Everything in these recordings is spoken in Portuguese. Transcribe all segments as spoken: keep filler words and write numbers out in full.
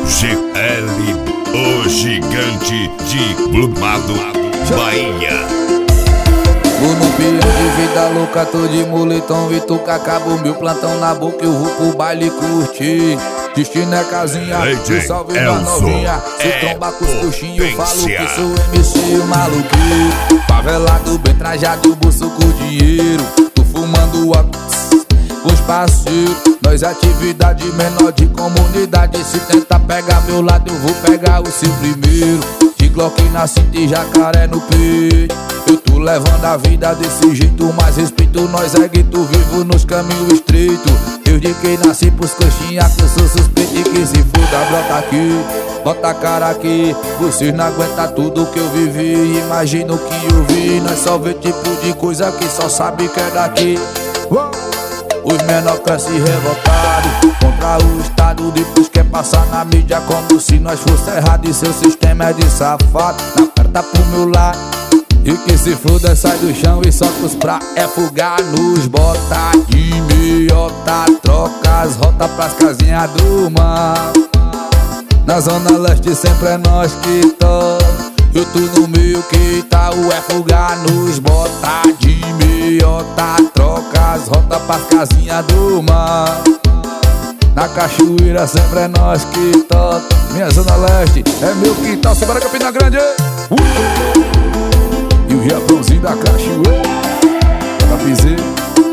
G L, o gigante de Blumado, Bahia. Vou num peão de vida louca, tô de moletom e tu acabo meu plantão na boca, eu vou pro baile curtir. Destino é casinha, se salve na novinha. Se tromba com os coxinhos, eu falo que sou M C o maluqueiro. Favelado, bem trajado, bolso com dinheiro. Tô fumando óculos com os parceiros. Nós atividade menor de comunidade. Se tentar pegar meu lado, eu vou pegar o seu primeiro. De Glock na cinta e jacaré no peito. Eu tô levando a vida desse jeito, mas respeito nós é gueto vivo nos caminhos estreitos. Eu de quem nasci pros coxinha, que eu sou suspeito e que se foda, brota aqui, bota a cara aqui. Vocês não aguentam tudo que eu vivi, imagina o que eu vi. Nós só vê tipo de coisa que só sabe que é daqui. Os menor crescem revoltados contra o Estado, depois quer passar na mídia como se nós fosse errado. E seu sistema é de safado, na perna pro meu lado. E que se foda, sai do chão e solta os pra é fugar nos bota de meiota, troca as rotas pras casinhas do mal. Na zona leste sempre é nós que toca. Eu tô no meio que tá o é fugar nos bota de meiota, troca as rotas pras casinhas do mal. Na cachoeira sempre é nós que toca. Minha zona leste é meu quintal, se bora Campina Grande. uh! E o Japãozinho da cachoeira, da piseira,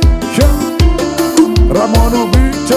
Ramon no beat.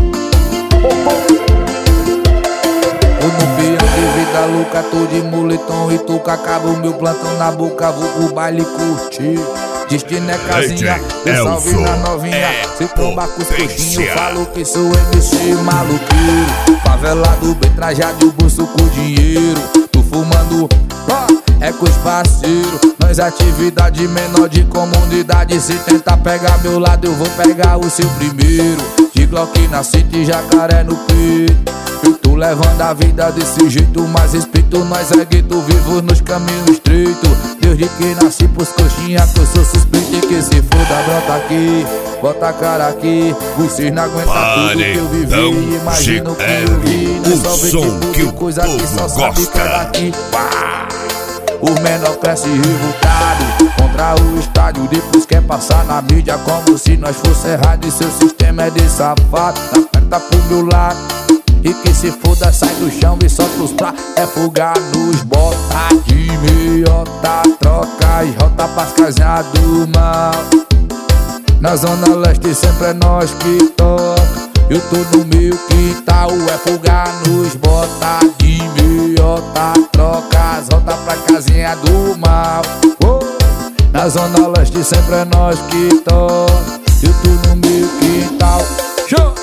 Eu no peão de vida louca, tô de moletom e tô com acabo o meu plantão na boca, vou pro baile curtir. Destino é casinha, eu salve na novinha. Se tromba com os coxinhos, eu falo que sou M C maluqueiro. Favelado, bem trajado, o bolso com dinheiro. Tô fumando, ó, é com os parceiros. Nós atividade menor de comunidade. Se tentar pegar meu lado, eu vou pegar o seu primeiro. De Glock na cinta e jacaré no peito. Eu tô levando a vida desse jeito, mas respeito nós é gueto vivo nos caminhos estreitos. Desde que nasci pros coxinha, que eu sou suspeito e que se foda, brota aqui, bota a cara aqui. Vocês não aguentam tudo que eu vivi, imagina o que eu vi. Não só vê tipo de coisa que só sabe que é daqui. O menor cresce revoltado contra o estádio, depois quer passar na mídia como se nós fosse errado. E seu sistema é de safado, na perna pro meu lado. E que se foda, sai do chão e solta os pra é fugar nos bota de meiota, troca as rotas pras casinhas do mal. Na zona leste sempre é nós que toca. Eu tô no meio que tá o é fugar nos bota de meiota, troca as rotas pra casinha do mal. oh. Na zona leste sempre é nós que toca. Eu tô no meio que tá o show.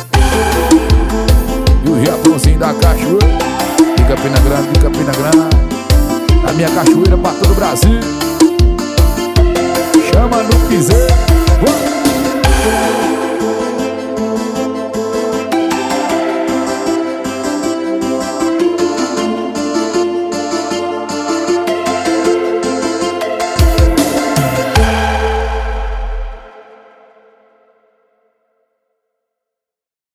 E o Japãozinho da cachoeira, de Campina Grande, de Campina Grande. A minha cachoeira pra todo o Brasil. Chama no quiser.